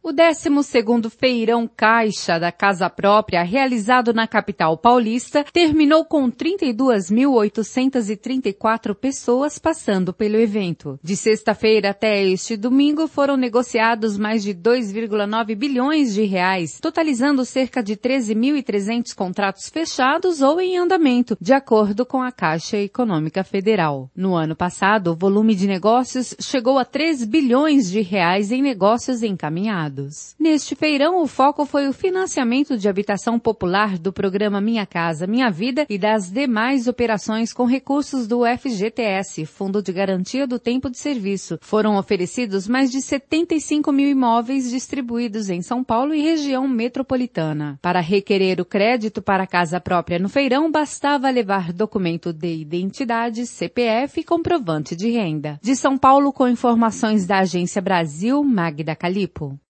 O 12º Feirão Caixa da Casa Própria, realizado na capital paulista, terminou com 32.834 pessoas passando pelo evento. De sexta-feira até este domingo foram negociados mais de 2,9 bilhões de reais, totalizando cerca de 13.300 contratos fechados ou em andamento, de acordo com a Caixa Econômica Federal. No ano passado, o volume de negócios chegou a 3 bilhões de reais em negócios encaminhados. Neste feirão, o foco foi o financiamento de habitação popular do programa Minha Casa, Minha Vida e das demais operações com recursos do FGTS, Fundo de Garantia do Tempo de Serviço. Foram oferecidos mais de 75 mil imóveis distribuídos em São Paulo e região metropolitana. Para requerer o crédito para a casa própria no feirão, bastava levar documento de identidade, CPF e comprovante de renda. De São Paulo, com informações da Agência Brasil, Magda Calipo.